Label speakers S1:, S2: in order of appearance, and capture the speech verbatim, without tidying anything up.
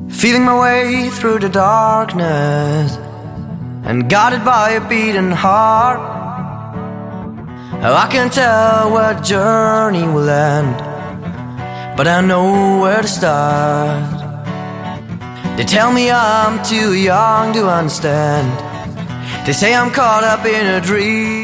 S1: feeling my way through the darkness and guided by a beating heart. Oh, I can't tell where the journey will end, but I know where to start. They tell me I'm too young to understand. They say I'm caught up in a dream.